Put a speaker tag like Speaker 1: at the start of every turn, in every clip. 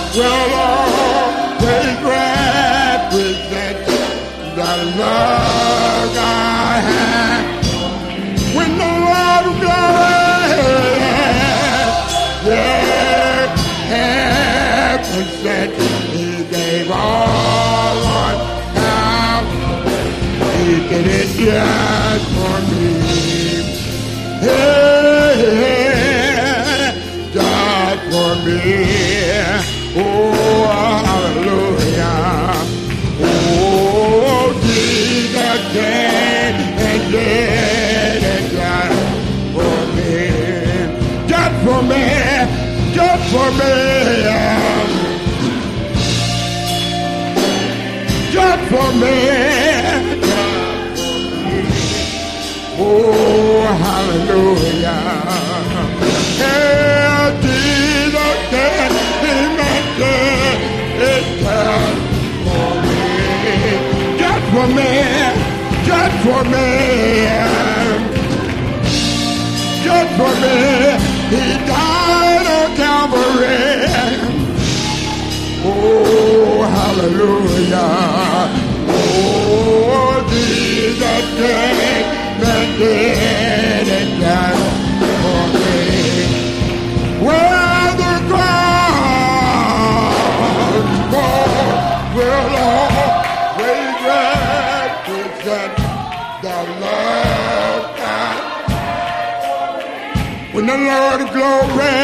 Speaker 1: will always represent the love I have. When the Lord of glory heaven said he gave all on down. He did it just for me. Just for me. Oh, hallelujah. Oh, Jesus came and did it just for me. Just for me. Just for me. Just for me. Oh, hallelujah. Yeah, Jesus came and did it just for me. Just for me. Just for me. Just for me. He died on Calvary. Oh, hallelujah. Oh, Jesus came and did it just for me. Where the cross will always represent the love God. When the Lord of glory,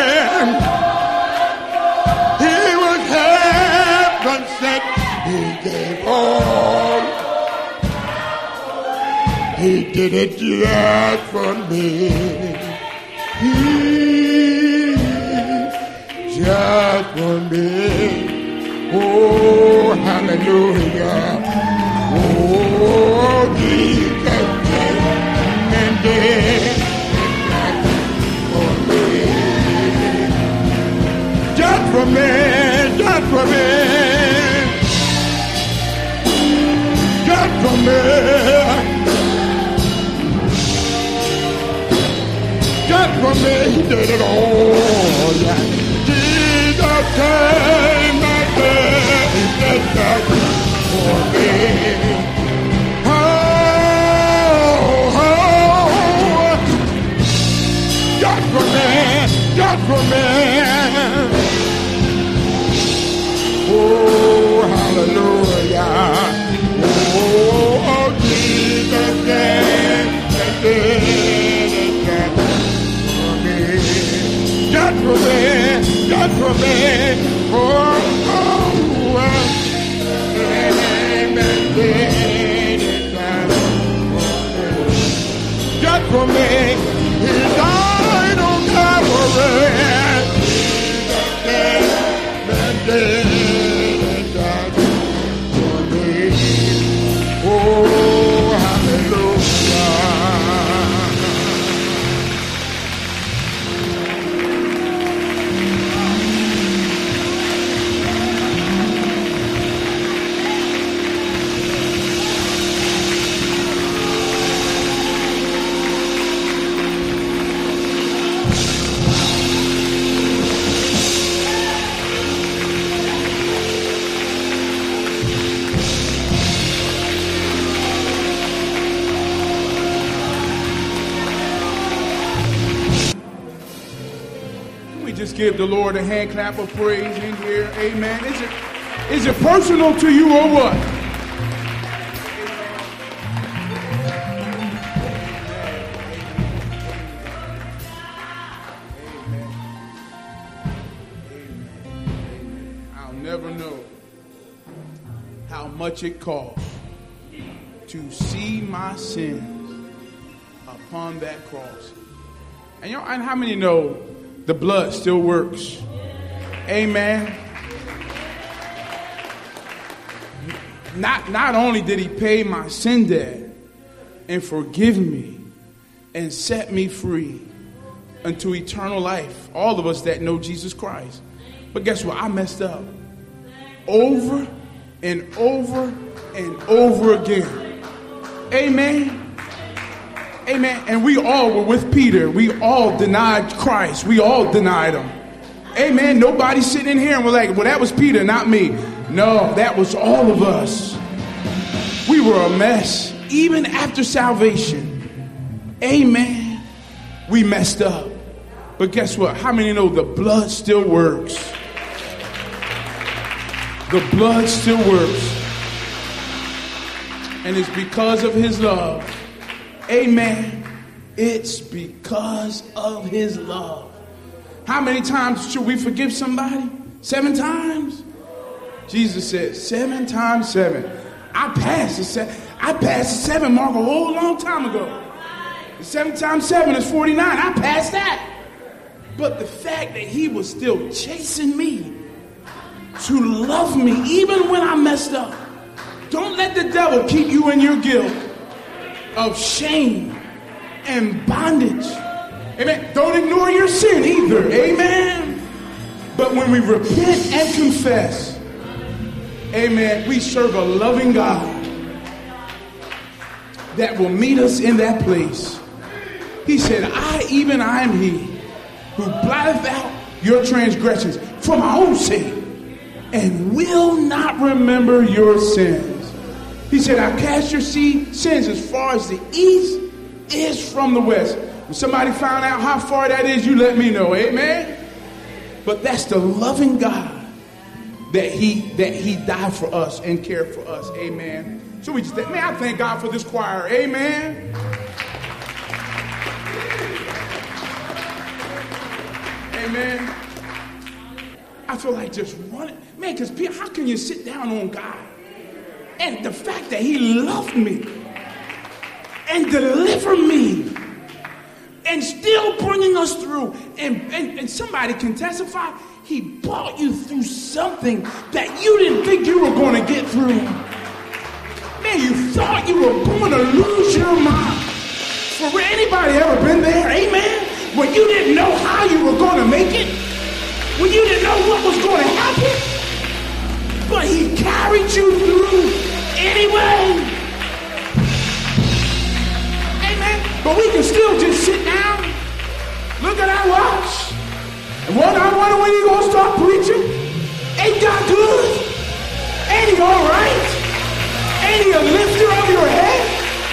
Speaker 1: he was heaven sent, he gave all. He did it just for me. Just for me. Oh, hallelujah. Oh, Jesus came and did it for me. Just for me. Just for me. Just for me. Just for me, he did it all. Jesus came and did it just for me. Oh, just for me, just for me. Oh, hallelujah. Oh, Jesus came and did it just for me. Just for me, just for me. Oh, came and did it just for me. He died on Calvary. Jesus came and did it just for me. Oh, hallelujah.
Speaker 2: Just give the Lord a hand clap of praise in here. Amen. Is it personal to you or what? I'll never know how much it cost to see my sins upon that cross. And y'all, and how many know the blood still works? Amen. Not only did he pay my sin debt and forgive me and set me free unto eternal life, all of us that know Jesus Christ. But guess what? I messed up over and over and over again. Amen. Amen. And we all were with Peter. We all denied Christ. We all denied him. Amen. Nobody sitting in here and we're like, well, that was Peter, not me. No, that was all of us. We were a mess. Even after salvation. Amen. We messed up. But guess what? How many know the blood still works? The blood still works. And it's because of his love. Amen. It's because of his love. How many times should we forgive somebody? 7 times? Jesus said 7 times 7. I passed the 7 mark a whole long time ago. 7 times 7 is 49. I passed that. But the fact that he was still chasing me to love me even when I messed up. Don't let the devil keep you in your guilt of shame and bondage. Amen. Don't ignore your sin either. Amen. But when we repent and confess, amen, we serve a loving God that will meet us in that place. He said, I am he who blotteth out your transgressions for my own sake and will not remember your sins. He said, I cast your sins as far as the east is from the west. When somebody found out how far that is, you let me know. Amen. But that's the loving God that he died for us and cared for us. Amen. So we just think, man, I thank God for this choir. Amen. Amen. I feel like just running. Man, because how can you sit down on God? And the fact that he loved me and delivered me and still bringing us through. And somebody can testify, he brought you through something that you didn't think you were going to get through. Man, you thought you were going to lose your mind. For anybody ever been there? Amen? When you didn't know how you were going to make it? When you didn't know what was going to happen? But he carried you through anyway. Amen. But we can still just sit down, look at our watch, and wonder when you gonna start preaching. Ain't God good? Ain't he all right? Ain't he a lifter of your head?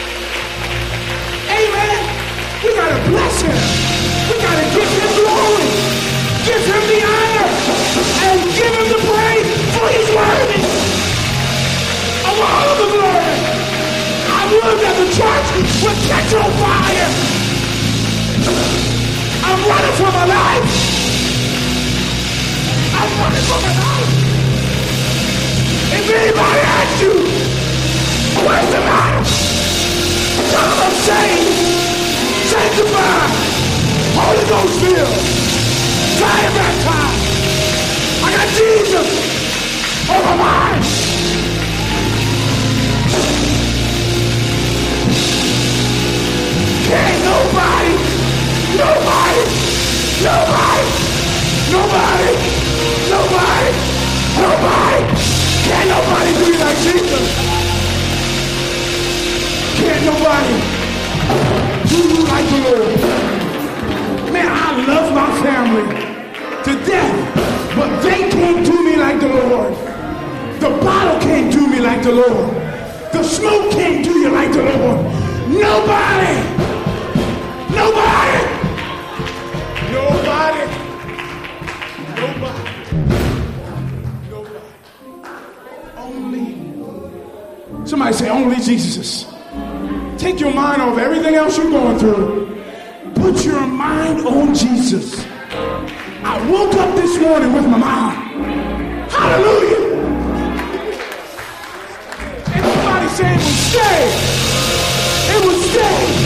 Speaker 2: Amen. We gotta bless him. We gotta give him glory, give him the honor, and give him the praise, for he's worthy of all of the glory. I would that the church would catch on fire. I'm running for my life. I'm running for my life. If anybody asks you, where's the matter? Tell them I'm saved, sanctified, Holy Ghost filled, fire baptized. I got Jesus on my mind. Can't nobody can't nobody do you like Jesus. Can't nobody do you like the Lord. Man, I love my family to death, but they can't do me like the Lord. The bottle can't do me like the Lord. The smoke can't do you like the Lord. Nobody. Only. Somebody say, only Jesus. Take your mind off everything else you're going through. Put your mind on Jesus. I woke up this morning with my mind. Hallelujah. And somebody say it would stay. It would stay.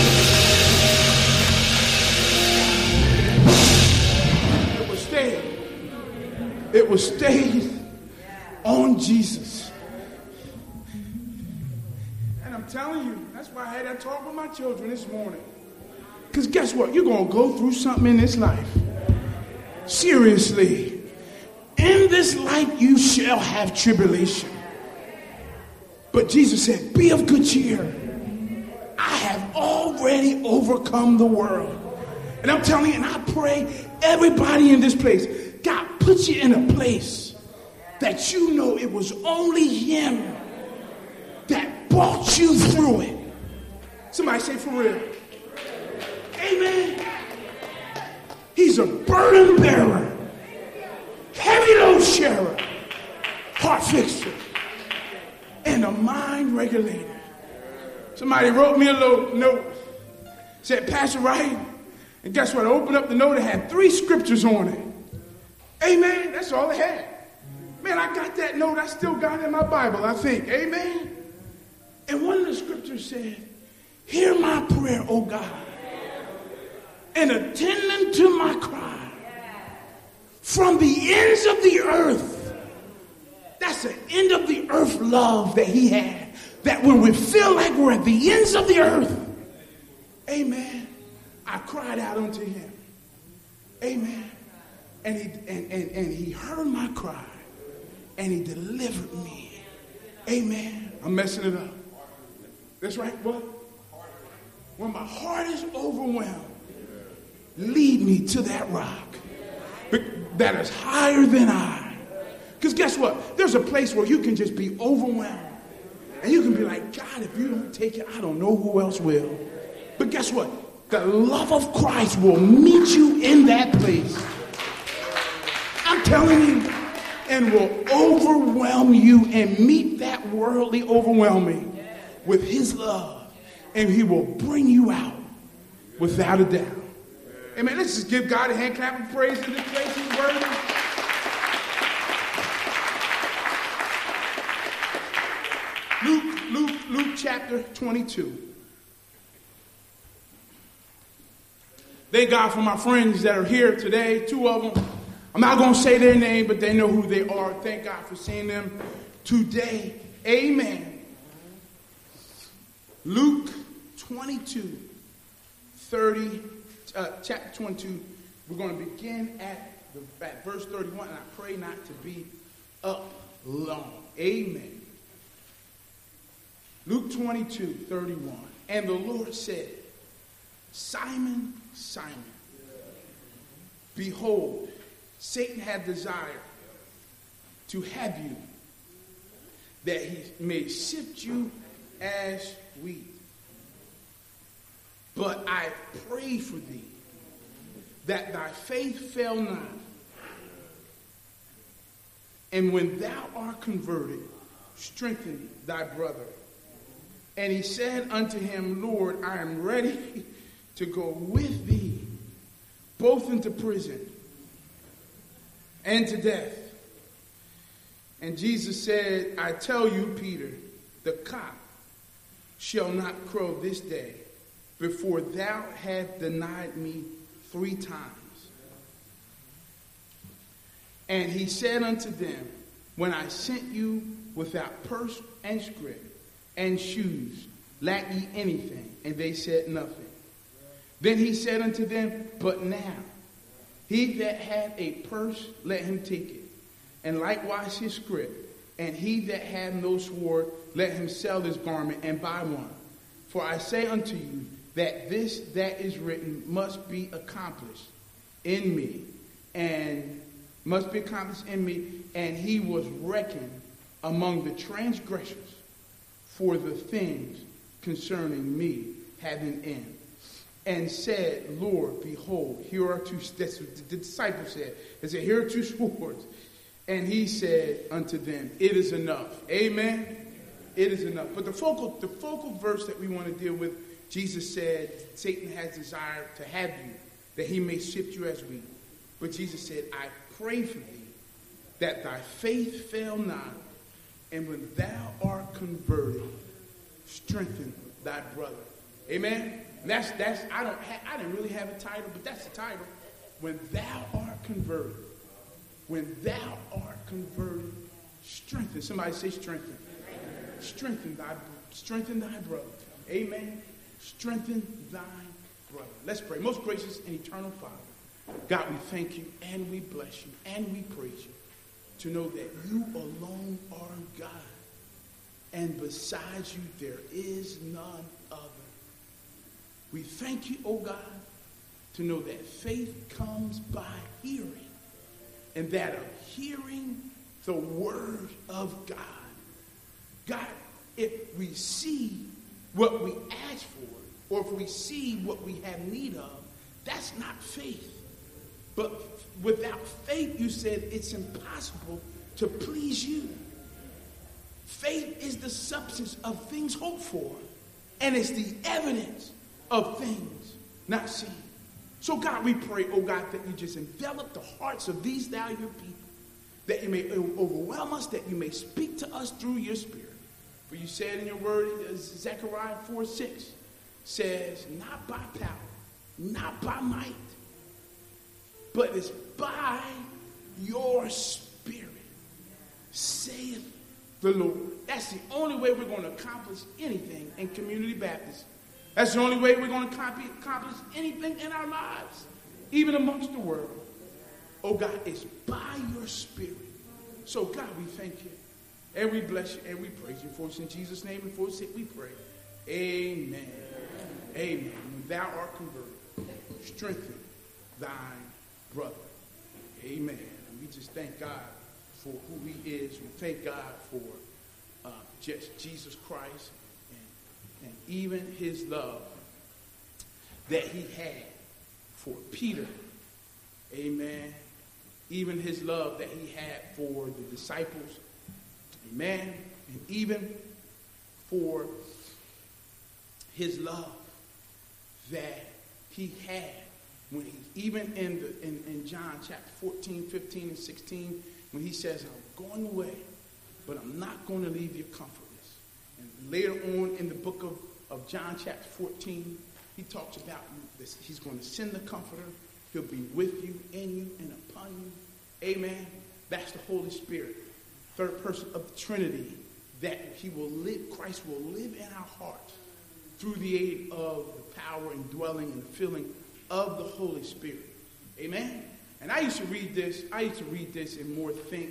Speaker 2: It was stayed on Jesus. And I'm telling you, that's why I had that talk with my children this morning. Because guess what? You're going to go through something in this life. Seriously. In this life you shall have tribulation. But Jesus said, be of good cheer. I have already overcome the world. And I'm telling you, and I pray everybody in this place got put you in a place that you know it was only him that brought you through it. Somebody say for real. Amen. He's a burden bearer, heavy load sharer, heart fixer, and a mind regulator. Somebody wrote me a little note, said, Pastor Wright, and guess what? I opened up the note, it had 3 scriptures on it. Amen. That's all it had. Man, I got that note. I still got it in my Bible, I think. Amen. And one of the scriptures said, hear my prayer, O God, and attend unto my cry from the ends of the earth. That's the end of the earth love that he had. That when we feel like we're at the ends of the earth, amen, I cried out unto him. Amen. And he heard my cry, and he delivered me. Amen. I'm messing it up. That's right, what? When my heart is overwhelmed, lead me to that rock that is higher than I. Because guess what? There's a place where you can just be overwhelmed. And you can be like, God, if you don't take it, I don't know who else will. But guess what? The love of Christ will meet you in that place. I'm telling you, and will overwhelm you and meet that worldly overwhelming with his love. And he will bring you out without a doubt. Amen. Let's just give God a hand clap of praise in this place. He's worthy. Luke chapter 22. Thank God for my friends that are here today, 2 of them. I'm not going to say their name, but they know who they are. Thank God for seeing them today. Amen. Luke 22, chapter 22. We're going to begin at verse 31, and I pray not to be up long. Amen. Luke 22, 31. And the Lord said, Simon, Simon, behold, Satan had desired to have you, that he may sift you as wheat. But I pray for thee, that thy faith fail not. And when thou art converted, strengthen thy brother. And he said unto him, Lord, I am ready to go with thee, both into prison and to death. And Jesus said, I tell you, Peter, the cock shall not crow this day before thou hast denied me 3 times. And he said unto them, when I sent you without purse and scrip and shoes, lack ye anything? And they said nothing. Then he said unto them, but now, he that hath a purse, let him take it, and likewise his scrip. And he that hath no sword, let him sell his garment and buy one. For I say unto you, that this that is written must be accomplished in me, and must be accomplished in me. And he was reckoned among the transgressors, for the things concerning me had an end. And said, Lord, behold, here are 2, that's what the disciples said. They said, here are 2 swords. And he said unto them, it is enough. Amen. It is enough. But the focal verse that we want to deal with, Jesus said, Satan has desired to have you, that he may sift you as wheat. But Jesus said, I pray for thee, that thy faith fail not, and when thou art converted, strengthen thy brother. Amen. And that's I didn't really have a title, but that's the title. When thou art converted. When thou art converted, strengthen. Somebody say strengthen. Strengthen thy brother. Amen. Strengthen thy brother. Let's pray. Most gracious and eternal Father, God, we thank you and we bless you and we praise you to know that you alone are God. And besides you, there is none other. We thank you, oh God, to know that faith comes by hearing, and that of hearing the word of God. God, if we see what we ask for, or if we see what we have need of, that's not faith. But without faith, you said it's impossible to please you. Faith is the substance of things hoped for, and it's the evidence of things not seen. So God, we pray, oh God, that you just envelop the hearts of these thou your people, that you may overwhelm us, that you may speak to us through your Spirit. For you said in your word, Zechariah 4:6 says, not by power, not by might, but it's by your Spirit, saith the Lord. That's the only way we're going to accomplish anything in Community Baptist. That's the only way we're going to accomplish anything in our lives, even amongst the world. Oh God, it's by your Spirit. So God, we thank you, and we bless you, and we praise you. For us in Jesus' name, and for us sake we pray. Amen. Amen. When thou art converted, strengthen thine brother. Amen. And we just thank God for who he is. We thank God for just Jesus Christ and even his love that he had for Peter. Amen. Even his love that he had for the disciples. Amen. And even for his love that he had when he, even in John chapter 14, 15, and 16, when he says, I'm going away, but I'm not going to leave you comfortless. And later on in the book of John chapter 14, he talks about this. He's going to send the Comforter. He'll be with you, in you, and upon you. Amen. That's the Holy Spirit, third person of the Trinity, that he will live, Christ will live in our hearts through the aid of the power and dwelling and filling of the Holy Spirit. Amen. And I used to read this and more think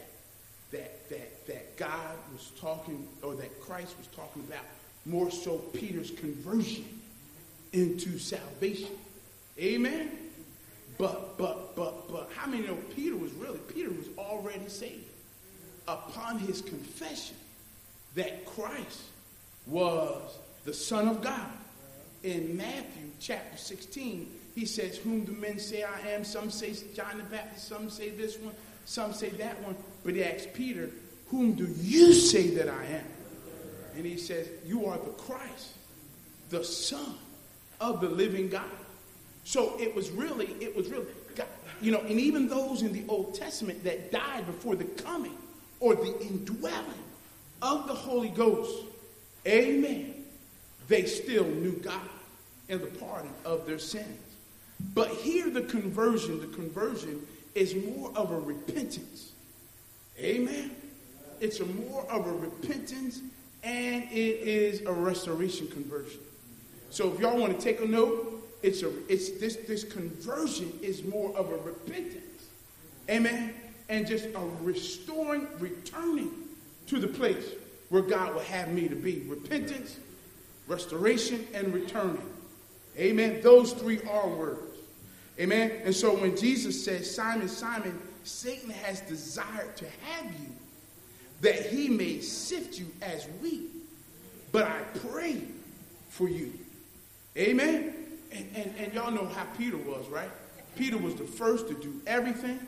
Speaker 2: that God was talking, or that Christ was talking about more so Peter's conversion into salvation. Amen. But how many know Peter was already saved upon his confession that Christ was the Son of God. In Matthew chapter 16, he says, whom do men say I am? Some say John the Baptist, some say this one, some say that one. But he asks Peter, whom do you say that I am? And he says, you are the Christ, the Son of the living God. So it was really God, and even those in the Old Testament that died before the coming or the indwelling of the Holy Ghost, amen, they still knew God and the pardon of their sins. But here the conversion is more of a repentance. Amen. It's more of a repentance, and it is a restoration conversion. So if y'all want to take a note, this conversion is more of a repentance. Amen. And just a returning to the place where God would have me to be. Repentance, restoration, and returning. Amen. Those three are words. Amen. And so when Jesus says, Simon, Simon, Satan has desired to have you, that he may sift you as wheat. But I pray for you. Amen. And y'all know how Peter was, right? Peter was the first to do everything.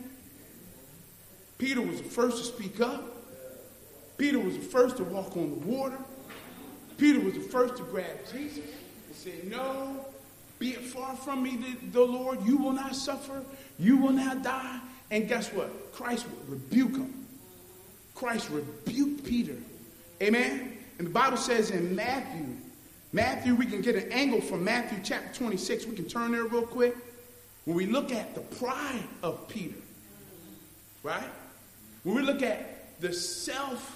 Speaker 2: Peter was the first to speak up. Peter was the first to walk on the water. Peter was the first to grab Jesus and say, no, be it far from me, the Lord. You will not suffer. You will not die. And guess what? Christ would rebuke him. Christ rebuked Peter. Amen. And the Bible says in Matthew, we can get an angle from Matthew chapter 26. We can turn there real quick. When we look at the pride of Peter, right? When we look at the self,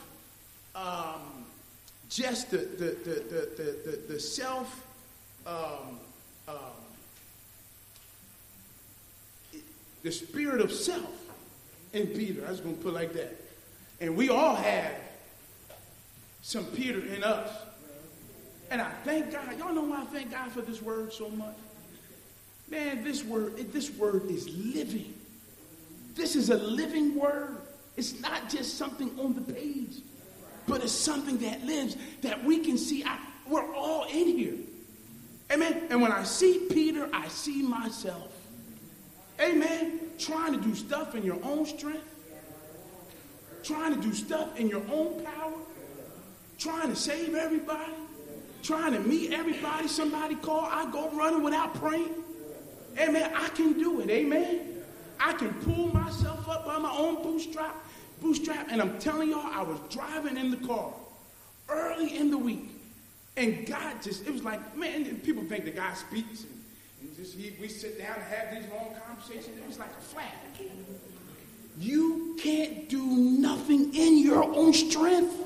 Speaker 2: the spirit of self in Peter. I was going to put it like that. And we all have some Peter in us. And I thank God. Y'all know why I thank God for this word so much? Man, this word is living. This is a living word. It's not just something on the page, but it's something that lives, that we can see. We're all in here. Amen. And when I see Peter, I see myself. Amen. Trying to do stuff in your own strength. Trying to do stuff in your own power. Trying to save everybody. Trying to meet everybody. Somebody call, I go running without praying. Amen. I can do it. Amen. I can pull myself up by my own bootstrap. And I'm telling y'all, I was driving in the car early in the week. And God it was like, man, people think that God speaks. And just we sit down and have these long conversations. It was like a flash. You can't do nothing in your own strength.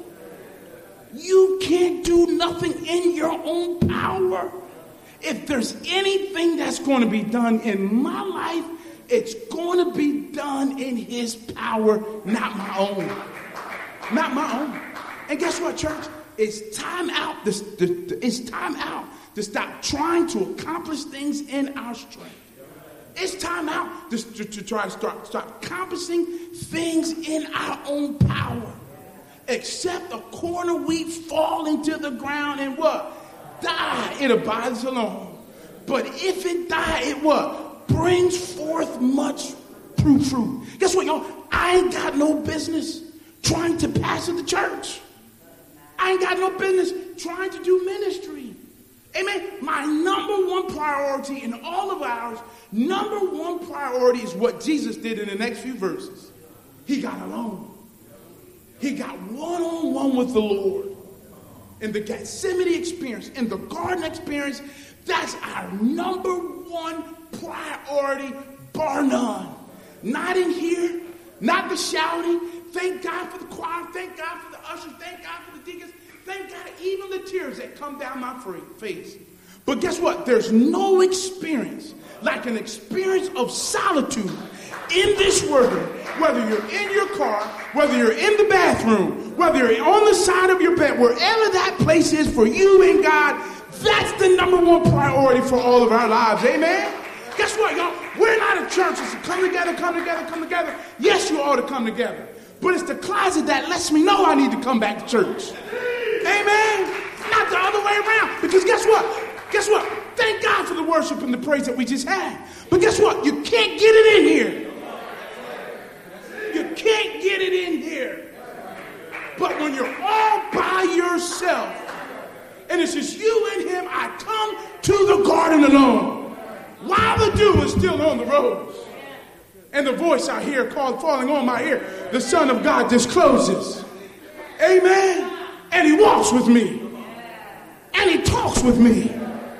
Speaker 2: You can't do nothing in your own power. If there's anything that's going to be done in my life, it's going to be done in his power, not my own. Not my own. And guess what, church? It's time out. It's time out to stop trying to accomplish things in our strength. It's time out to try to stop accomplishing things in our own power. Except a corn of wheat fall into the ground and what? Die. It abides alone. But if it die, it what? Brings forth much fruit. Guess what, y'all? I ain't got no business trying to pastor the church. I ain't got no business trying to do ministry. Amen. My number one priority in all of ours, number one priority is what Jesus did in the next few verses. He got alone. He got one-on-one with the Lord. In the Gethsemane experience, in the garden experience, that's our number one priority, bar none. Not in here, not the shouting. Thank God for the choir. Thank God for the ushers. Thank God for the deacons. Thank God even the tears that come down my face. But guess what? There's no experience like an experience of solitude in this word. Whether you're in your car, whether you're in the bathroom, whether you're on the side of your bed, wherever that place is for you and God, that's the number one priority for all of our lives. Amen? Guess what, y'all? We're not a church. It's a come together, come together, come together. Yes, you ought to come together. But it's the closet that lets me know I need to come back to church. Amen? Not the other way around. Because guess what? Guess what? Thank God for the worship and the praise that we just had. But guess what? You can't get it in here. You can't get it in here. But when you're all by yourself, and it's just you and him, I come to the garden alone. While the dew is still on the rose. And the voice I hear falling on my ear, the Son of God discloses. Amen. And he walks with me. And he talks with me.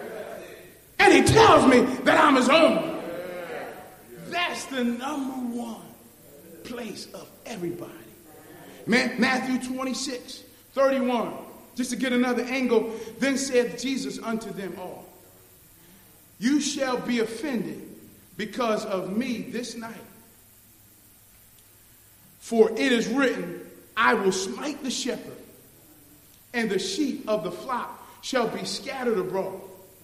Speaker 2: And he tells me that I'm his own. That's the number one place of everybody. Man, Matthew 26:31. Just to get another angle. Then said Jesus unto them all, you shall be offended because of me this night. For it is written, I will smite the shepherd, and the sheep of the flock shall be scattered abroad.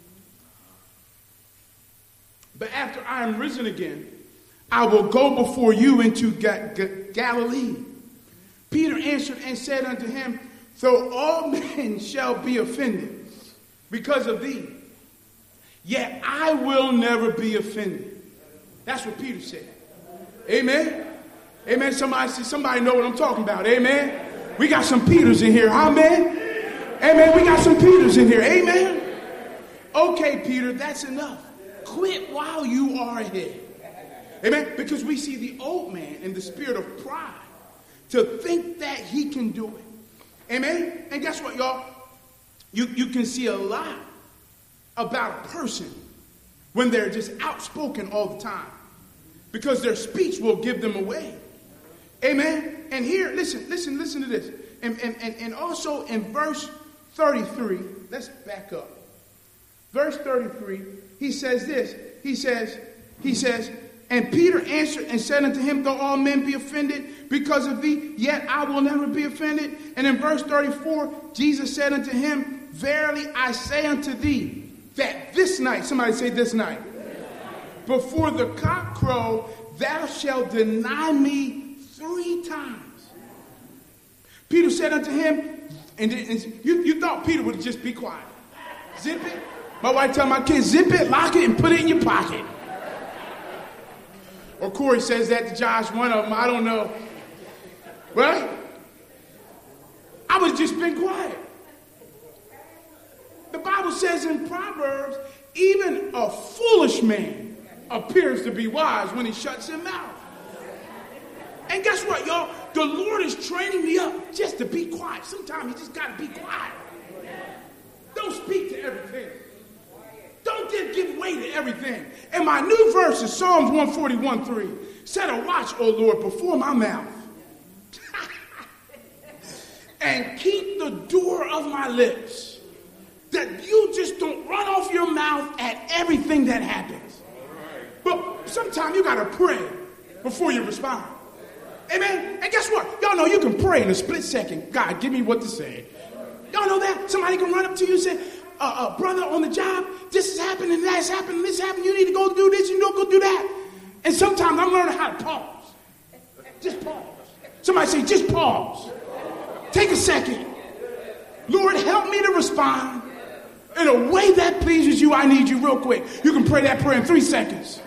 Speaker 2: But after I am risen again, I will go before you into Galilee. Peter answered and said unto him, though all men shall be offended because of thee, yet I will never be offended. That's what Peter said. Amen. Amen. Somebody know what I'm talking about. Amen. We got some Peters in here. Amen. Amen. We got some Peters in here. Amen. Okay, Peter, that's enough. Quit while you are ahead. Amen. Because we see the old man in the spirit of pride to think that he can do it. Amen. And guess what, y'all? You can see a lot about a person when they're just outspoken all the time, because their speech will give them away. Amen. And here, listen to this. And also in verse 33, let's back up. Verse 33, he says this. He says, and Peter answered and said unto him, though all men be offended because of thee, yet I will never be offended. And in verse 34, Jesus said unto him, verily I say unto thee, that this night, somebody say this night, before the cock crow, thou shalt deny me 3 times. Peter said unto him, and you thought Peter would just be quiet. Zip it. My wife tell my kids, zip it, lock it, and put it in your pocket. Or Corey says that to Josh, one of them, I don't know. Right? I was just been quiet. The Bible says in Proverbs, even a foolish man appears to be wise when he shuts his mouth. And guess what, y'all? The Lord is training me up just to be quiet. Sometimes you just got to be quiet. Don't speak to everything. Don't give way to everything. And my new verse is Psalms 141:3. Set a watch, O Lord, before my mouth. And keep the door of my lips. That you just don't run off your mouth at everything that happens. But sometimes you got to pray before you respond. Amen? And guess what? Y'all know you can pray in a split second. God, give me what to say. Y'all know that? Somebody can run up to you and say, brother, on the job, this is happening, that's happening, this happened. You need to go do this, you don't go do that. And sometimes I'm learning how to pause. Just pause. Somebody say, just pause. Take a second. Lord, help me to respond in a way that pleases you. I need you real quick. You can pray that prayer in 3 seconds.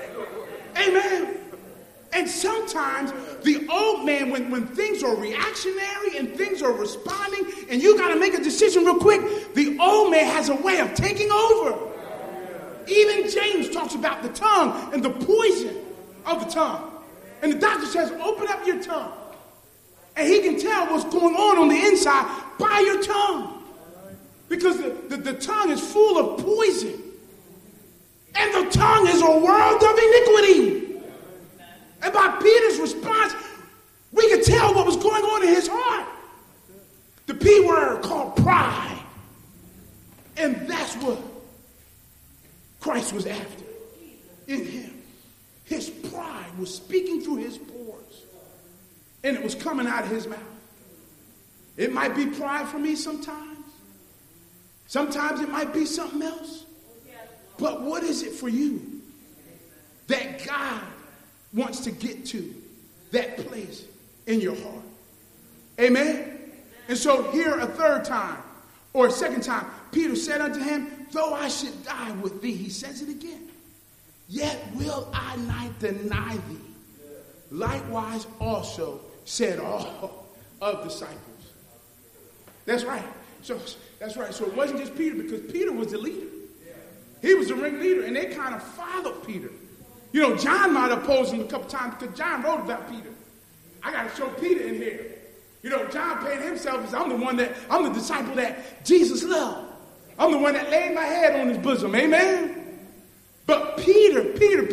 Speaker 2: Amen. And sometimes the old man, when things are reactionary and things are responding and you got to make a decision real quick, the old man has a way of taking over. Even James talks about the tongue and the poison of the tongue. And the doctor says, open up your tongue. And he can tell what's going on the inside by your tongue. Because the tongue is full of poison. And the tongue is a world of iniquity. And by Peter's response, we could tell what was going on in his heart. The P word called pride. And that's what Christ was after in him. His pride was speaking through his pores. And it was coming out of his mouth. It might be pride for me sometimes. Sometimes it might be something else. But what is it for you that God wants to get to that place in your heart? Amen? And so here a third time, or a second time, Peter said unto him, though I should die with thee, he says it again, yet will I not deny thee. Likewise also said all of disciples. That's right. So that's right. So it wasn't just Peter, because Peter was the leader. He was the ringleader, and they kind of followed Peter. You know, John might have opposed him a couple times because John wrote about Peter. I got to show Peter in here. You know, John painted himself as I'm the disciple that Jesus loved. I'm the one that laid my head on his bosom. Amen? But Peter.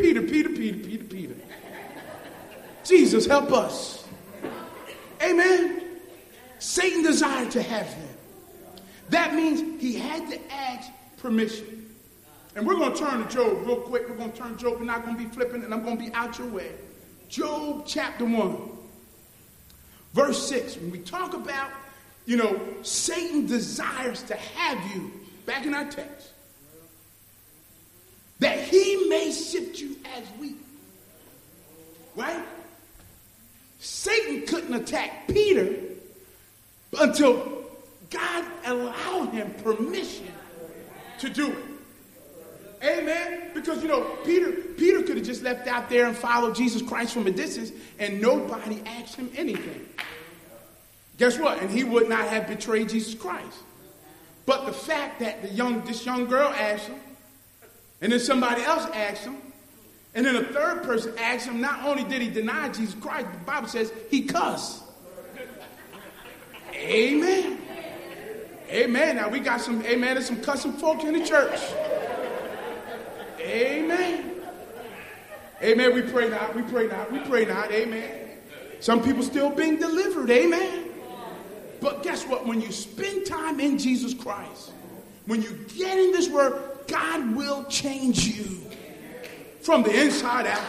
Speaker 2: Jesus, help us. Amen? Satan desired to have them. That means he had to ask permission. And we're going to turn to Job real quick. We're going to turn to Job. We're not going to be flipping, and I'm going to be out your way. Job chapter 1, verse 6. When we talk about, Satan desires to have you, back in our text, that he may sift you as wheat. Right? Satan couldn't attack Peter until God allowed him permission to do it. Amen? Because, Peter could have just left out there and followed Jesus Christ from a distance and nobody asked him anything. Guess what? And he would not have betrayed Jesus Christ. But the fact that this young girl asked him, and then somebody else asked him, and then a third person asked him, not only did he deny Jesus Christ, the Bible says he cussed. Amen. Amen. Now we got there's some cussing folk in the church. Amen. Amen. We pray not. Amen. Some people still being delivered. Amen. But guess what? When you spend time in Jesus Christ, when you get in this word, God will change you from the inside out.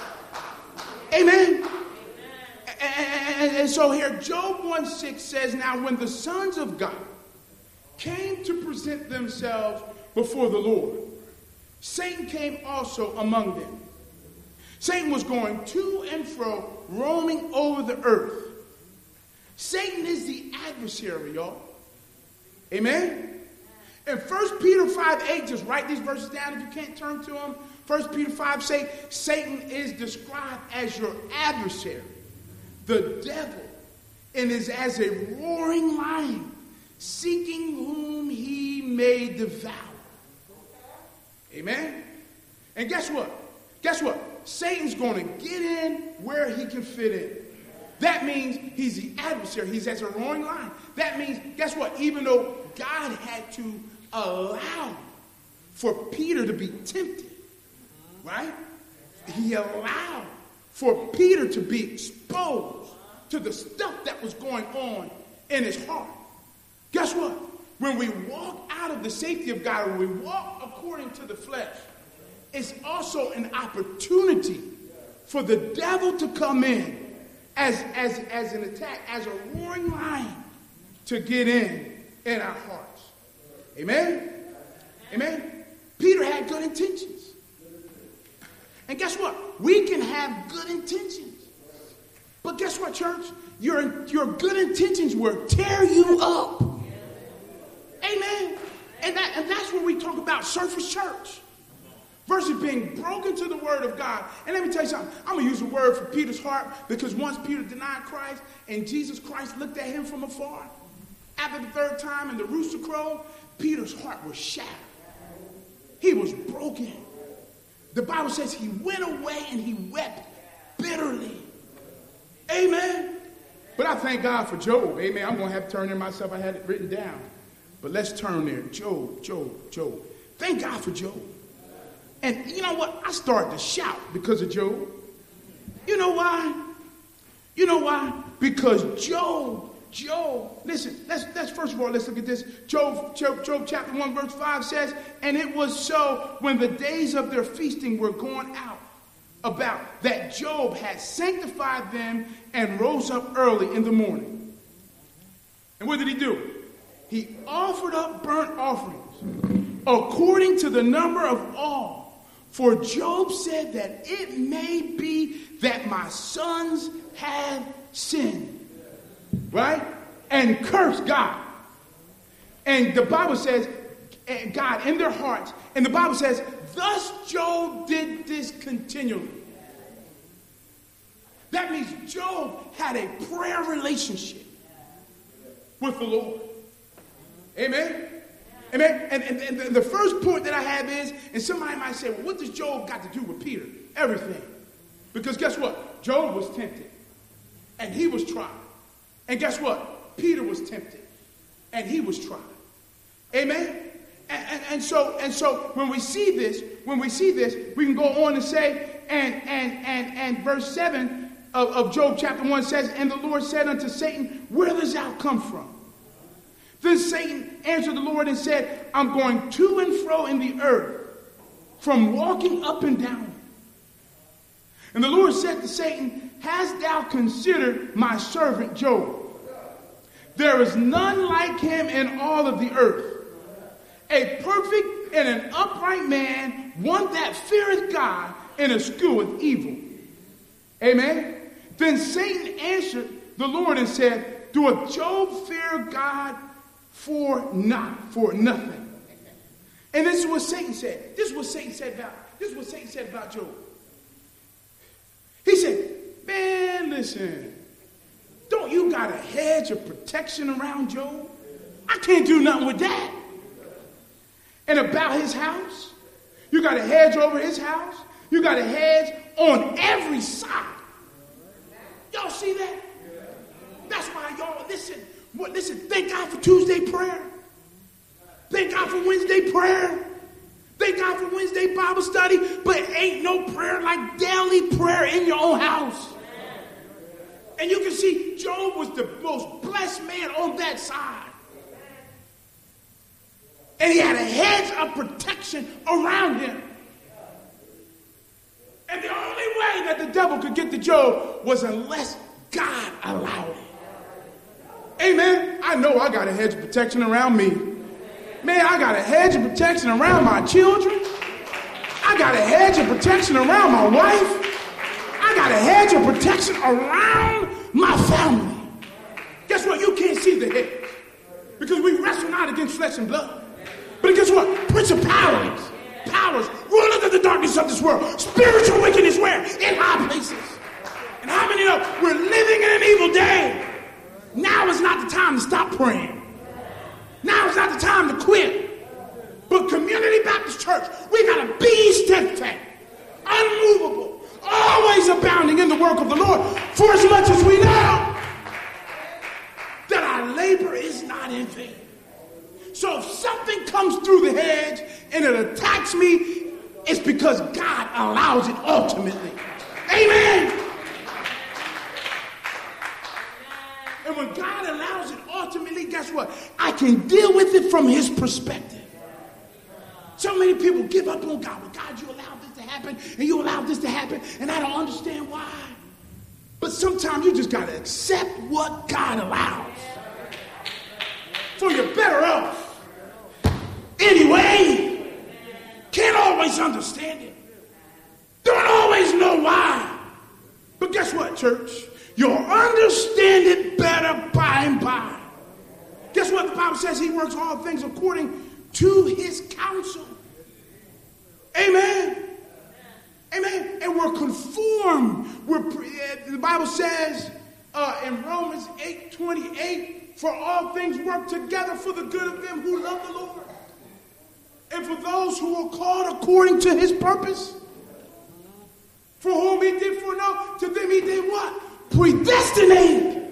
Speaker 2: Amen. And so here, Job 1:6 says, now when the sons of God came to present themselves before the Lord, Satan came also among them, Satan was going to and fro, roaming over the earth. Satan is the adversary, y'all. Amen? And 1 Peter 5:8, just write these verses down if you can't turn to them. 1 Peter 5 say, Satan is described as your adversary, the devil, and is as a roaring lion, seeking whom he may devour. Amen? And guess what? Guess what? Satan's going to get in where he can fit in. That means he's the adversary. He's as a roaring lion. That means, guess what? Even though God had to allow for Peter to be tempted, right? He allowed for Peter to be exposed to the stuff that was going on in his heart. Guess what? When we walk out of the safety of God, when we walk according to the flesh, it's also an opportunity for the devil to come in as an attack, as a roaring lion, to get in our hearts. Amen? Amen? Peter had good intentions. And guess what? We can have good intentions. But guess what, church? Your good intentions will tear you up. Amen? And that's when we talk about surface church versus being broken to the word of God. And let me tell you something. I'm going to use a word for Peter's heart, because once Peter denied Christ and Jesus Christ looked at him from afar, after the third time and the rooster crowed, Peter's heart was shattered. He was broken. The Bible says he went away and he wept bitterly. Amen. But I thank God for Job. Amen. I'm going to have to turn there myself. I had it written down. But let's turn there. Job. Thank God for Job. And you know what? I started to shout because of Job. You know why? You know why? Because Job, listen, let's first of all, let's look at this. Job chapter 1, verse 5 says, and it was so when the days of their feasting were gone out about, that Job had sanctified them and rose up early in the morning. And what did he do? He offered up burnt offerings according to the number of all. For Job said that it may be that my sons have sinned. Right? And cursed God. And the Bible says, God in their hearts. And the Bible says, thus Job did this continually. That means Job had a prayer relationship with the Lord. Amen? Amen? And the first point that I have is, and somebody might say, well, what does Job got to do with Peter? Everything. Because guess what? Job was tempted. And he was tried. And guess what? Peter was tempted. And he was tried. Amen? And so when we see this, we can go on and say, and verse 7 of Job chapter 1 says, and the Lord said unto Satan, where does thou come from? Then Satan answered the Lord and said, I'm going to and fro in the earth, from walking up and down. And the Lord said to Satan, hast thou considered my servant Job? There is none like him in all of the earth, a perfect and an upright man, one that feareth God and escheweth evil. Amen. Then Satan answered the Lord and said, doeth Job fear God for nothing? And this is what Satan said. This is what Satan said about Job. He said, man, listen, don't you got a hedge of protection around Job? I can't do nothing with that. And about his house, you got a hedge over his house. You got a hedge on every side. Y'all see that? That's why y'all, listen, thank God for Tuesday prayer. Thank God for Wednesday prayer. Thank God for Wednesday Bible study. But ain't no prayer like daily prayer in your own house. And you can see Job was the most blessed man on that side. And he had a hedge of protection around him. And the only way that the devil could get to Job was unless God allowed it. Amen. I know I got a hedge of protection around me. Man, I got a hedge of protection around my children. I got a hedge of protection around my wife. got a hedge of protection around my family. Guess what? You can't see the hedge because we wrestle not against flesh and blood. But guess what? Principalities, powers, rulers of the darkness of this world, spiritual wickedness where? In high places. And how many know we're living in an evil day? Now is not the time to stop praying. Now is not the time to quit. But Community Baptist Church, we got to be steadfast, unmovable, always abounding in the work of the Lord, for as much as we know that our labor is not in vain. So if something comes through the hedge and it attacks me, it's because God allows it ultimately. Amen. And when God allows it ultimately, guess what? I can deal with it from his perspective. So many people give up on God. Well, God, you allowed this to happen, and you allowed this to happen, and I don't understand why. But sometimes you just got to accept what God allows. For you're better off. Anyway, can't always understand it. Don't always know why. But guess what, church? You'll understand it better by and by. Guess what? The Bible says he works all things according to his counsel. Amen. Amen. And we're conformed. The Bible says in Romans 8:28, for all things work together for the good of them who love the Lord. And for those who are called according to his purpose. For whom he did foreknow, to them he did what? Predestinate.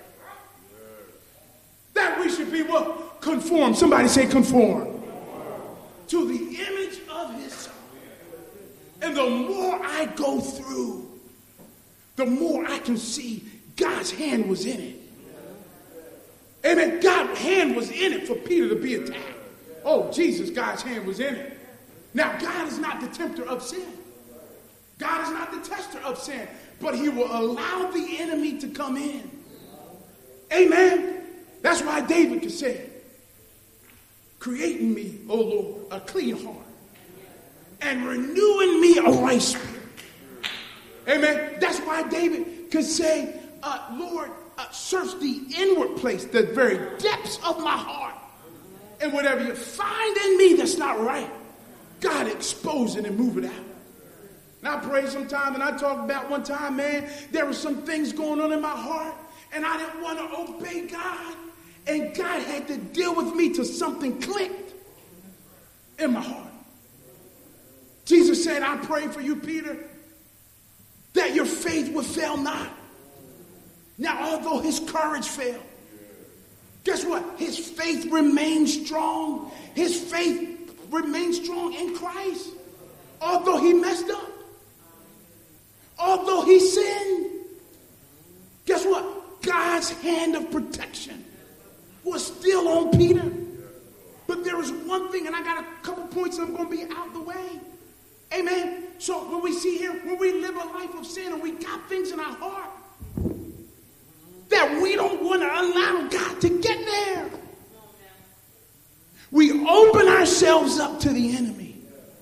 Speaker 2: That we should be what? Conform. Somebody say conform. To the image of his son. And the more I go through, the more I can see God's hand was in it. Amen. God's hand was in it for Peter to be attacked. Oh, Jesus, God's hand was in it. Now, God is not the tempter of sin. God is not the tester of sin. But he will allow the enemy to come in. Amen. That's why David could say, create in me, O Lord, a clean heart. And renew in me a right spirit. Amen. That's why David could say, Lord, search the inward place, the very depths of my heart. And whatever you find in me that's not right, God, expose it and move it out. And I pray sometimes, and I talk about one time, man, there were some things going on in my heart, and I didn't want to obey God. And God had to deal with me till something clicked in my heart. Jesus said, I pray for you, Peter, that your faith would fail not. Now, although his courage failed, guess what? His faith remains strong. His faith remains strong in Christ. Although he messed up. Although he sinned. Guess what? God's hand of protection was still on Peter. But there was one thing, and I got a couple points I'm going to be out the way. Amen. So when we see here, when we live a life of sin and we got things in our heart that we don't want to allow God to get there, we open ourselves up to the enemy.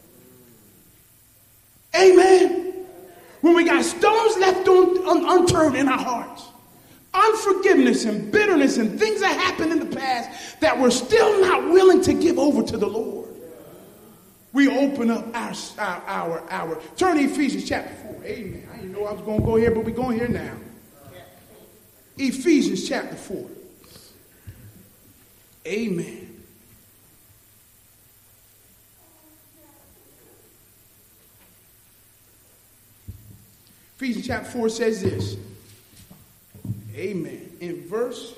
Speaker 2: Amen. When we got stones left unturned in our hearts, unforgiveness and bitterness and things that happened in the past that we're still not willing to give over to the Lord, we open up our turn to Ephesians chapter 4. Amen. I didn't know I was going to go here, but we're going here now. Ephesians chapter 4. Amen. Ephesians chapter 4 says this. Amen. In verse.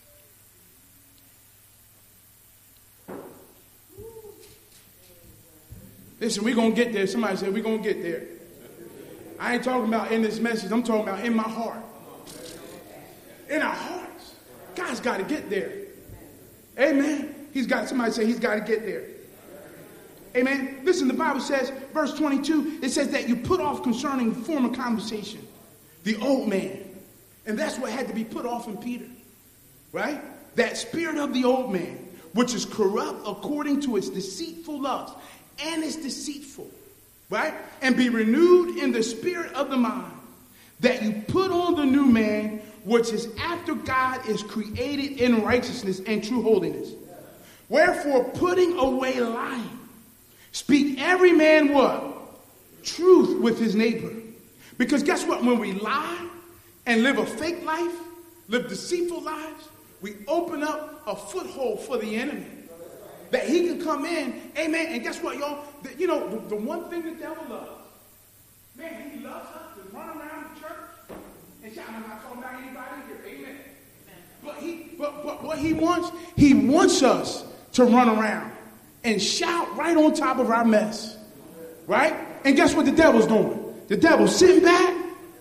Speaker 2: Listen, we're going to get there. Somebody said we're going to get there. I ain't talking about in this message. I'm talking about in my heart. In our hearts. God's got to get there. Amen. Somebody say he's got to get there. Amen. Listen, the Bible says, verse 22, it says that you put off concerning former conversation, the old man. And that's what had to be put off in Peter. Right? That spirit of the old man, which is corrupt according to its deceitful lust. And it's deceitful. Right? And be renewed in the spirit of the mind. that you put on the new man, which is after God is created in righteousness and true holiness. Wherefore, putting away lying, speak every man what? Truth with his neighbor. Because guess what? When we lie and live a fake life, live deceitful lives, we open up a foothold for the enemy. That he can come in, amen. And guess what, y'all? The one thing the devil loves, man, he loves us to run around the church and shout. I'm not talking about anybody here, amen. But what he wants us to run around and shout right on top of our mess, right? And guess what the devil's doing? The devil's sitting back.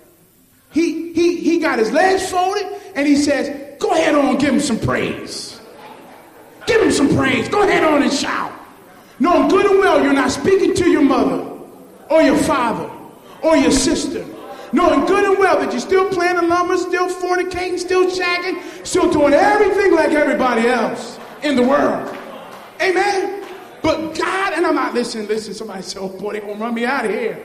Speaker 2: He got his legs folded, and he says, go ahead on and give him some praise. Give him some praise. Go ahead on and shout. Knowing good and well you're not speaking to your mother or your father or your sister. Knowing good and well that you're still playing the lumber, still fornicating, still shagging, still doing everything like everybody else in the world. Amen. But God, and I'm not listen, somebody said, oh boy, they're going to run me out of here.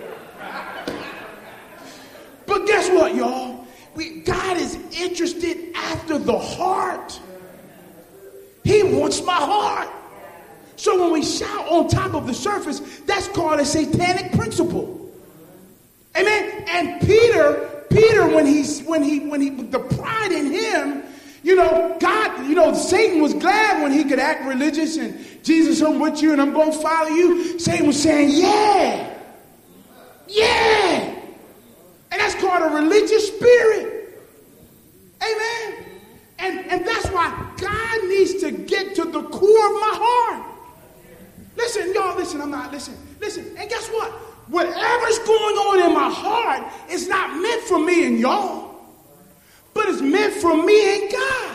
Speaker 2: But guess what, y'all? God is interested after the heart. He wants my heart. So when we shout on top of the surface, that's called a satanic principle. Amen. And Peter, when he, the pride in him, God, Satan was glad when he could act religious and Jesus, I'm with you and I'm going to follow you. Satan was saying, yeah. And that's called a religious spirit. Amen. And that's why God needs to get to the core of my heart. Listen, y'all, I'm not, listen. And guess what? Whatever's going on in my heart is not meant for me and y'all, but it's meant for me and God.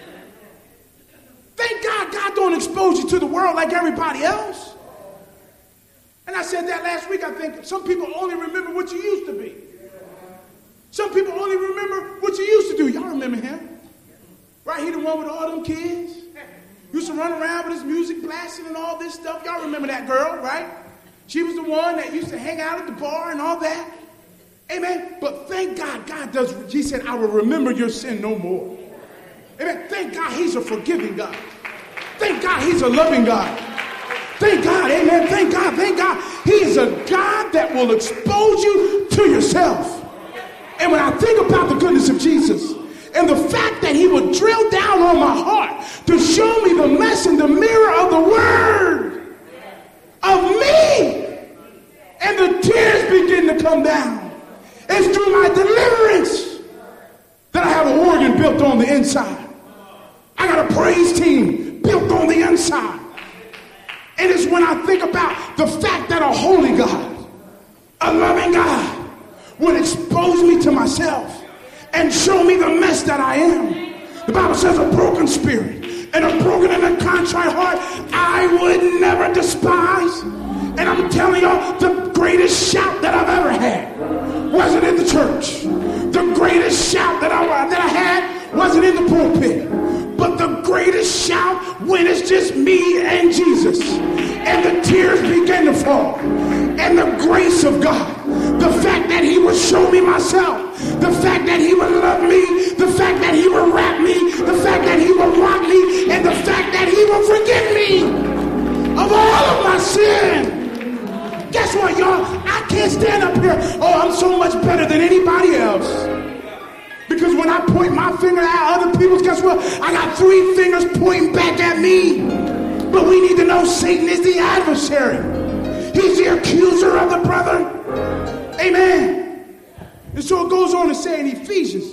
Speaker 2: Thank God don't expose you to the world like everybody else. And I said that last week. I think some people only remember what you used to be. Some people only remember what you used to do. Y'all remember him? Right? He the one with all them kids. Used to run around with his music blasting and all this stuff. Y'all remember that girl, right? She was the one that used to hang out at the bar and all that. Amen. But thank God, he said, I will remember your sin no more. Amen. Thank God he's a forgiving God. Thank God he's a loving God. Thank God, amen. Thank God. He is a God that will expose you to yourself. And when I think about the goodness of Jesus and the fact that he would drill down on my heart to show me the mess in the mirror of the word of me, and the tears begin to come down. It's through my deliverance that I have an organ built on the inside. I got a praise team built on the inside. And it's when I think about the fact that a holy God, a loving God, would expose me to myself and show me the mess that I am. The Bible says a broken spirit and a broken and a contrite heart I would never despise. And I'm telling y'all, the greatest shout that I've ever had wasn't in the church. The greatest shout that I had wasn't in the pulpit. But the greatest shout when it's just me and Jesus. And the tears begin to fall. And the grace of God. The fact that he would show me myself. The fact that he would love me. The fact that he would wrap me. The fact that he would rock me. And the fact that he would forgive me of all of my sin. Guess what, y'all? I can't stand up here. Oh, I'm so much better than anybody else. Because when I point my finger at other people's, guess what? I got 3 fingers pointing back at me. But we need to know Satan is the adversary. He's the accuser of the brother. Amen. And so it goes on to say in Ephesians,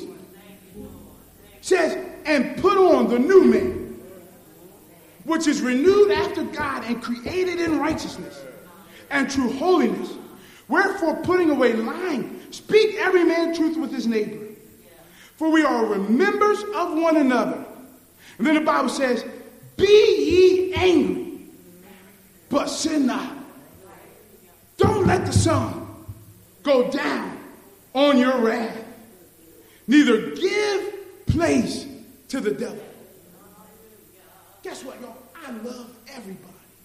Speaker 2: it says, and put on the new man, which is renewed after God and created in righteousness and true holiness. Wherefore, putting away lying, speak every man truth with his neighbor. For we are members of one another. And then the Bible says, be ye angry, but sin not. Don't let the sun go down on your wrath. Neither give place to the devil. Guess what, y'all? I love everybody.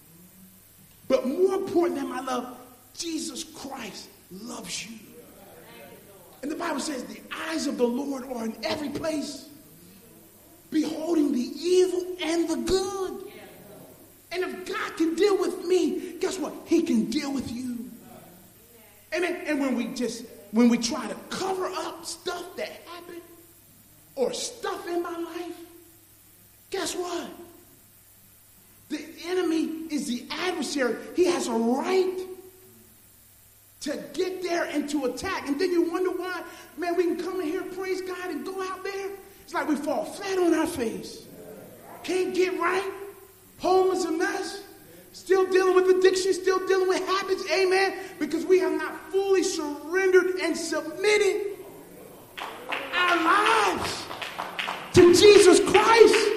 Speaker 2: But more important than my love, Jesus Christ loves you. And the Bible says the eyes of the Lord are in every place, beholding the evil and the good. And if God can deal with me, guess what? He can deal with you. Amen. And when we try to cover up stuff that happened or stuff in my life, guess what? The enemy is the adversary. He has a right to get there and to attack. And then you wonder why, man, we can come in here, praise God, and go out there. It's like we fall flat on our face. Can't get right. Home is a mess. Still dealing with addiction, still dealing with habits. Amen. Because we have not fully surrendered and submitted our lives to Jesus Christ.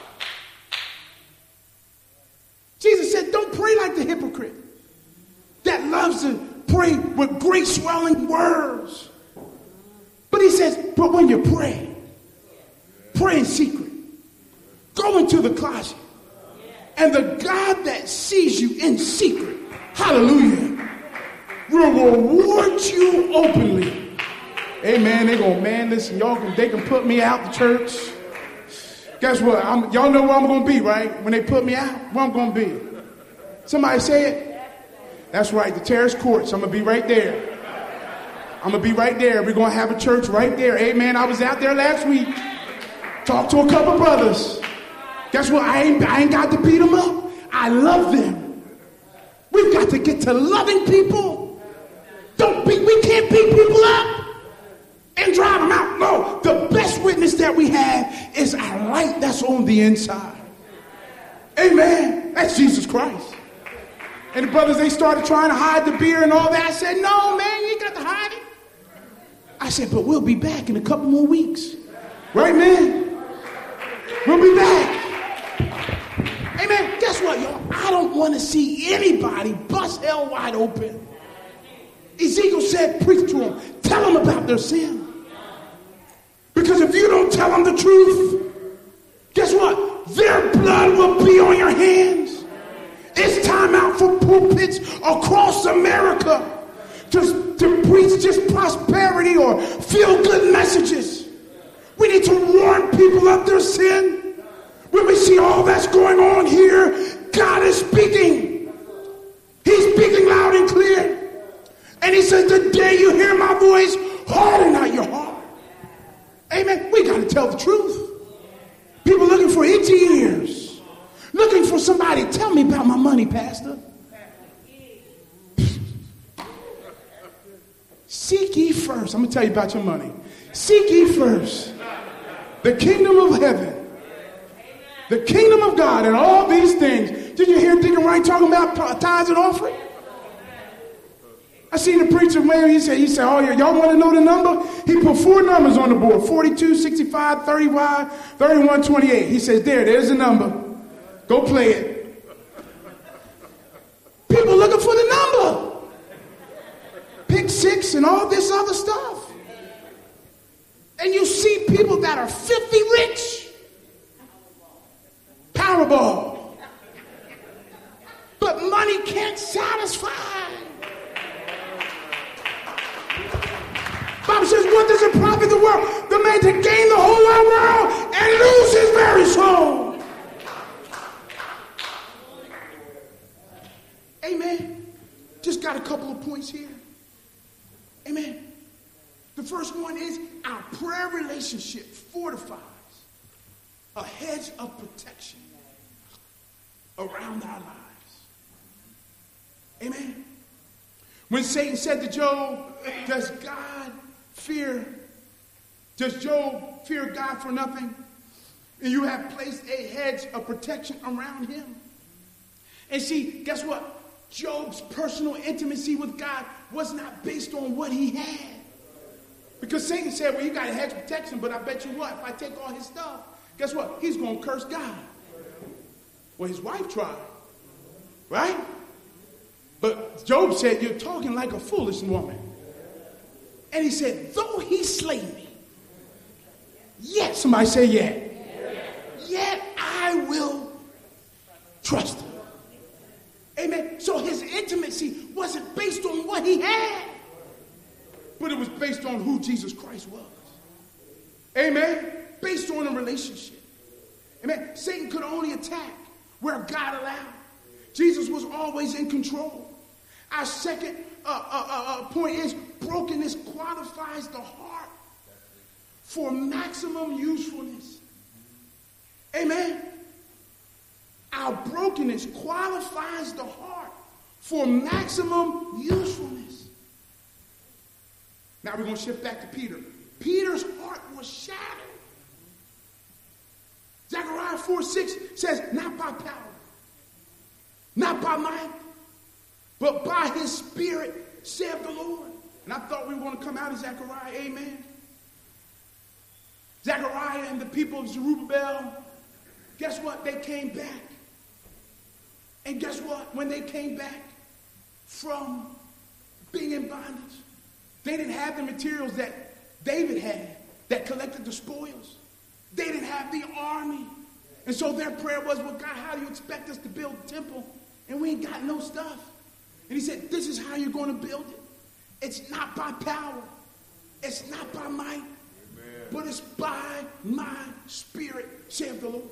Speaker 2: Jesus said, don't pray like the hypocrite that loves to pray with great swelling words. But he says, but when you pray, pray in secret. Go into the closet. And the God that sees you in secret, hallelujah, will reward you openly. Amen. Listen, they can put me out the church. Guess what? Y'all know where I'm going to be, right? When they put me out, where I'm going to be. Somebody say it. That's right, the terrace courts. I'm going to be right there. I'm going to be right there. We're going to have a church right there. Amen. I was out there last week. Talked to a couple brothers. Guess what? I ain't got to beat them up. I love them. We've got to get to loving people. We can't beat people up and drive them out. No, the best witness that we have is our light that's on the inside. Amen. That's Jesus Christ. And the brothers, they started trying to hide the beer and all that. I said, no, man, you ain't got to hide it. I said, but we'll be back in a couple more weeks. Right, man? We'll be back. Amen. Guess what, y'all? I don't want to see anybody bust hell wide open. Ezekiel said, preach to them. Tell them about their sin. Because if you don't tell them the truth, guess what? Their blood will be on your hands. It's time out for pulpits across America to preach just prosperity or feel-good messages. We need to warn people of their sin. When we see all that's going on here, God is speaking. He's speaking loud and clear. And he says, the day you hear my voice, harden not your heart. Amen. We got to tell the truth. People looking for itchy ears. Looking for somebody, tell me about my money, Pastor. Seek ye first. I'm going to tell you about your money. Seek ye first the kingdom of heaven, the kingdom of God, and all these things. Did you hear Deacon Wright talking about tithes and offering? I seen the preacher, man, he said, oh, y'all want to know the number? He put 4 numbers on the board, 42, 65, 35, 31, 28. He says, there's the number. Go play it. People looking for the number. Pick 6 and all this other stuff. And you see people that are filthy rich. Powerball. But money can't satisfy. Bible says, what does it profit the world? The man to gain the whole wide world and lose his very soul. Amen. Just got a couple of points here. Amen. The first one is our prayer relationship fortifies a hedge of protection around our lives. Amen. When Satan said to Job, does Job fear God for nothing? And you have placed a hedge of protection around him. And see, guess what? Job's personal intimacy with God was not based on what he had. Because Satan said, well, you got a hedge of protection, but I bet you what? If I take all his stuff, guess what? He's going to curse God. Well, his wife tried. Right? But Job said, you're talking like a foolish woman. And he said, though he slay me, yet, somebody say yet I will trust him. Amen. So his intimacy wasn't based on what he had, but it was based on who Jesus Christ was. Amen? Based on a relationship. Amen? Satan could only attack where God allowed. Jesus was always in control. Our second point is brokenness qualifies the heart for maximum usefulness. Amen? Our brokenness qualifies the heart for maximum usefulness. Now we're going to shift back to Peter. Peter's heart was shattered. Zechariah 4:6 says, not by power, not by might, but by his Spirit, saith the Lord. And I thought we were going to come out of Zechariah. Amen. Zechariah and the people of Zerubbabel, guess what? They came back. And guess what? When they came back from being in bondage, they didn't have the materials that David had that collected the spoils. They didn't have the army. And so their prayer was, well, God, how do you expect us to build a temple and we ain't got no stuff? And he said, this is how you're going to build it. It's not by power. It's not by might. Amen. But it's by my Spirit, saith the Lord.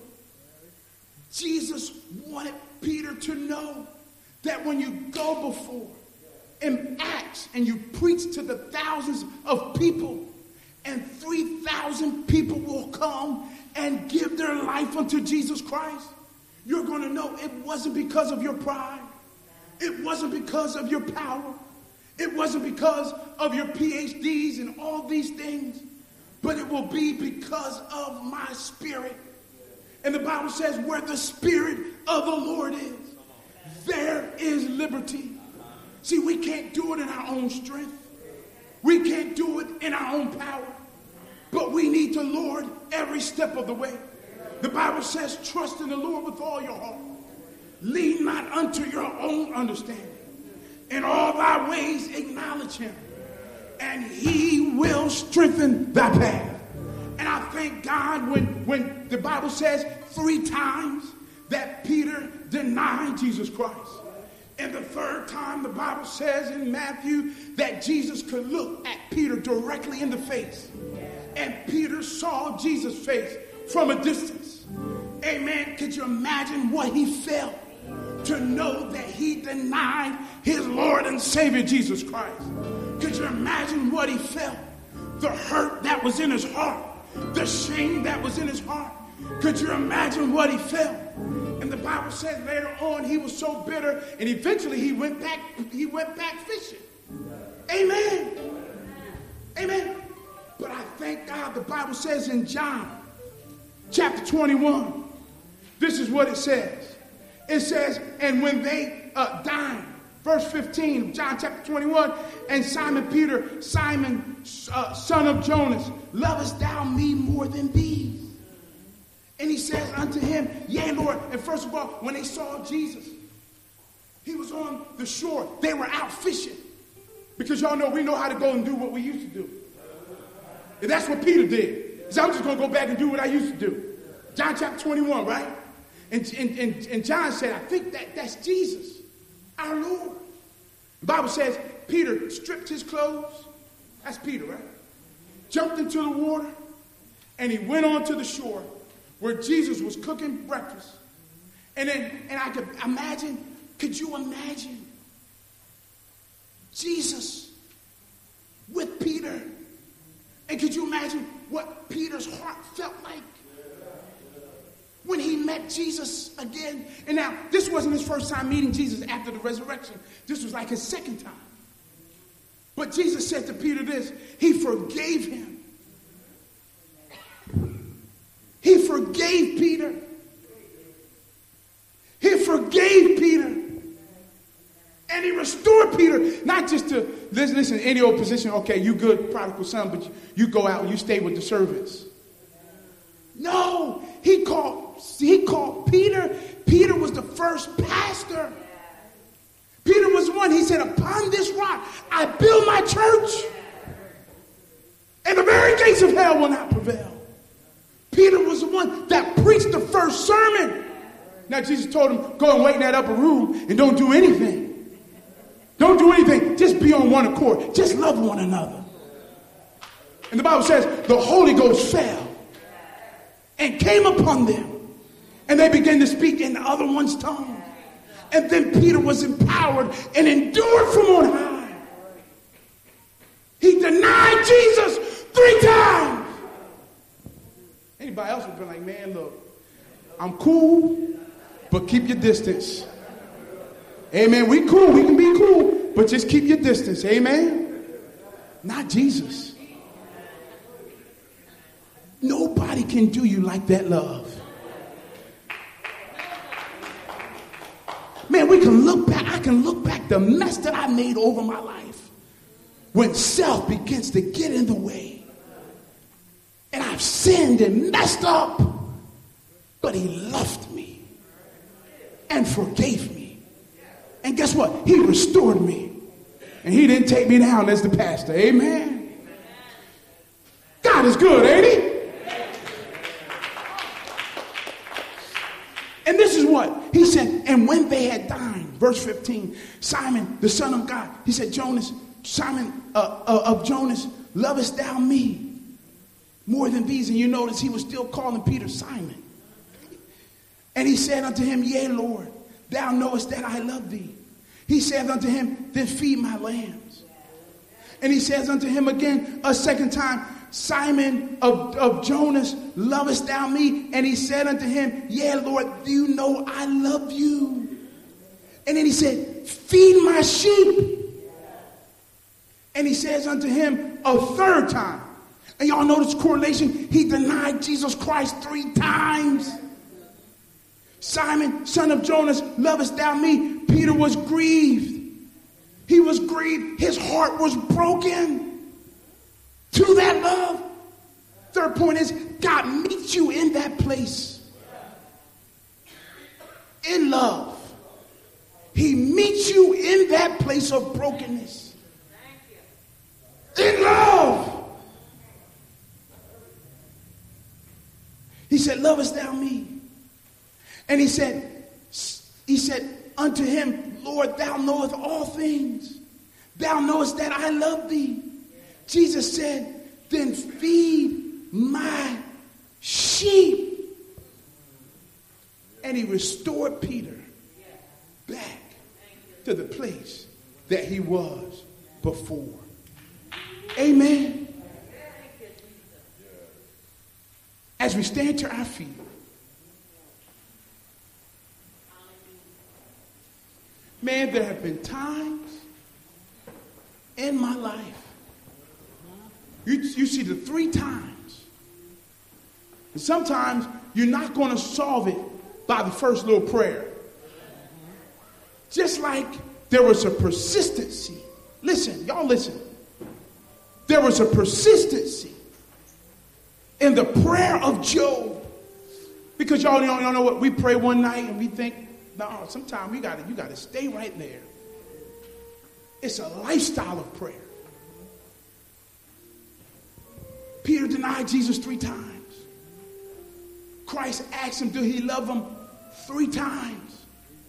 Speaker 2: Jesus wanted Peter to know that when you go before in Acts and you preach to the thousands of people, and 3,000 people will come and give their life unto Jesus Christ, you're going to know it wasn't because of your pride. It wasn't because of your power. It wasn't because of your PhDs and all these things. But it will be because of my Spirit. And the Bible says where the Spirit of the Lord is, there is liberty. See, we can't do it in our own strength. We can't do it in our own power. But we need the Lord every step of the way. The Bible says, trust in the Lord with all your heart. Lean not unto your own understanding. In all thy ways acknowledge him, and he will strengthen thy path. And I thank God when the Bible says 3 times that Peter denied Jesus Christ. And the 3rd time the Bible says in Matthew that Jesus could look at Peter directly in the face. And Peter saw Jesus' face from a distance. Amen. Could you imagine what he felt to know that he denied his Lord and Savior Jesus Christ? Could you imagine what he felt? The hurt that was in his heart. The shame that was in his heart. Could you imagine what he felt? And the Bible says later on he was so bitter, and eventually he went back fishing. Amen. Amen. But I thank God the Bible says in John chapter 21, this is what it says. It says, and when they dined, verse 15 of John chapter 21, and Simon Peter, Simon, son of Jonas, lovest thou me more than these? And he says unto him, yea, Lord. And first of all, when they saw Jesus, he was on the shore. They were out fishing. Because y'all know we know how to go and do what we used to do. And that's what Peter did. He said, I'm just going to go back and do what I used to do. John chapter 21, right? And John said, I think that's Jesus, our Lord. The Bible says Peter stripped his clothes. That's Peter, right? Jumped into the water, and he went on to the shore where Jesus was cooking breakfast. And I could imagine, could you imagine Jesus with Peter? And could you imagine what Peter's heart felt like when he met Jesus again? And now, this wasn't his first time meeting Jesus after the resurrection. This was like his 2nd time. But Jesus said to Peter this, he forgave him. He forgave Peter. He forgave Peter. And he restored Peter, not just to, listen, any old position, okay, you good prodigal son, but you go out and you stay with the servants. No, he called Peter. Peter was the first pastor. Peter was one. He said, upon this rock, I build my church, and the very gates of hell will not prevail. Peter was the one that preached the first sermon. Now, Jesus told him, go and wait in that upper room and don't do anything. Don't do anything. Just be on one accord. Just love one another. And the Bible says the Holy Ghost fell and came upon them. And they began to speak in the other one's tongue. And then Peter was empowered and endured from on high. He denied Jesus 3 times. Anybody else would be like, man, look, I'm cool, but keep your distance. Amen. We cool. We can be cool, but just keep your distance. Amen. Not Jesus. Nobody can do you like that love. Man, we can look back. I can look back the mess that I made over my life when self begins to get in the way. And I've sinned and messed up. But he loved me and forgave me. And guess what? He restored me. And he didn't take me down as the pastor. Amen. God is good, ain't he? And this is what he said. And when they had dined, verse 15, Simon, the son of God, he said, Jonas, Simon of Jonas, lovest thou me more than these? And you notice he was still calling Peter Simon. And he said unto him, yea, Lord, thou knowest that I love thee. He said unto him, then feed my lambs. And he says unto him again a second time, Simon of Jonas, lovest thou me? And he said unto him, yea, Lord, you know I love you. And then he said, feed my sheep. And he says unto him a third time. And y'all notice correlation. He denied Jesus Christ 3 times. Simon, son of Jonas, lovest thou me? Peter was grieved. He was grieved. His heart was broken to that love. Third point is, God meets you in that place. In love. He meets you in that place of brokenness. In love. He said, lovest thou me? And he said unto him, Lord, thou knowest all things. Thou knowest that I love thee. Jesus said, then feed my sheep. And he restored Peter back to the place that he was before. Amen. As we stand to our feet, man, there have been times in my life, you see the 3 times, and sometimes you're not going to solve it by the first little prayer. Just like there was a persistency. Listen, y'all listen. There was a persistency in the prayer of Job. Because y'all don't know what we pray one night and we think, no, sometimes you gotta stay right there. It's a lifestyle of prayer. Peter denied Jesus 3 times. Christ asked him, did he love him 3 times?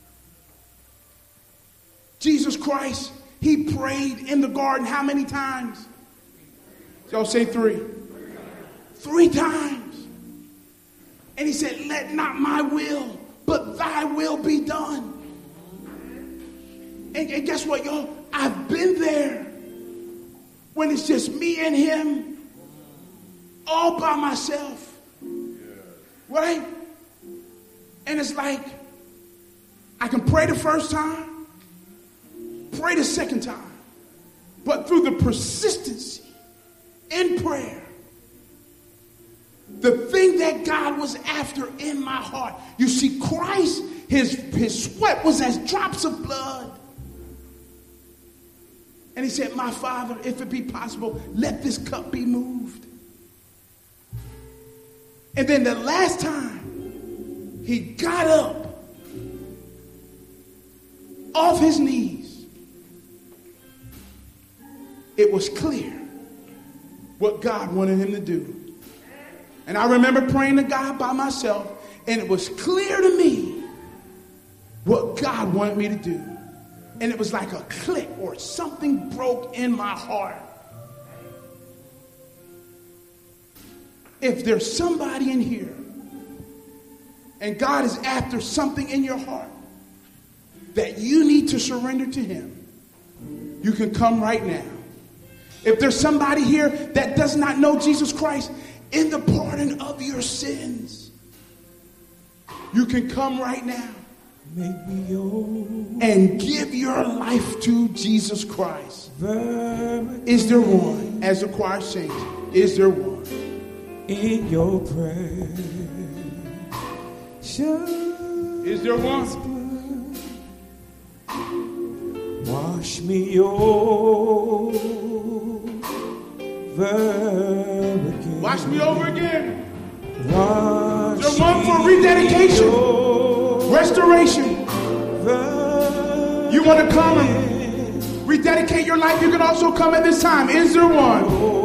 Speaker 2: Jesus Christ, he prayed in the garden how many times? Y'all say 3. 3 times. And he said, let not my will, but thy will be done. And guess what, y'all? I've been there when it's just me and him all by myself. Right? And it's like, I can pray the first time, pray the second time, but through the persistency in prayer, the thing that God was after in my heart, you see, Christ, his sweat was as drops of blood. And he said, my Father, if it be possible, let this cup be moved. And then the last time he got up off his knees, it was clear what God wanted him to do. And I remember praying to God by myself, and it was clear to me what God wanted me to do. And it was like a click or something broke in my heart. if there's somebody in here and God is after something in your heart that you need to surrender to him, you can come right now. If there's somebody here that does not know Jesus Christ in the pardon of your sins, you can come right now and give your life to Jesus Christ. Is there one? As the choir sings, is there one?
Speaker 3: In your prayer,
Speaker 2: is there one?
Speaker 3: Wash me over again.
Speaker 2: Wash me over again.
Speaker 3: Wash
Speaker 2: is there one for rededication, restoration? You want to come and rededicate your life? You can also come at this time. Is there one?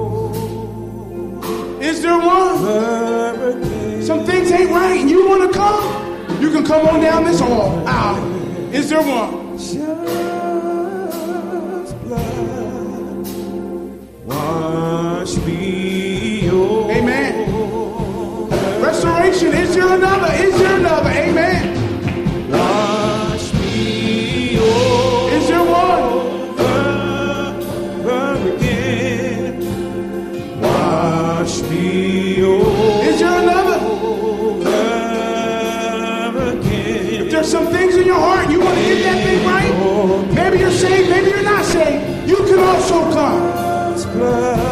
Speaker 2: Is there one? Some things ain't right and you want to come? You can come on down this hall. Is there one?
Speaker 3: Just blood. Wash me over.
Speaker 2: Amen. Restoration. Is there another? Is there another? Amen.
Speaker 3: Wash me over.
Speaker 2: Is there one?
Speaker 3: Again. Wash me over.
Speaker 2: Is there another? If there's some things in your heart, you want to get that thing right. Maybe you're saved, maybe you're not saved. You can also come.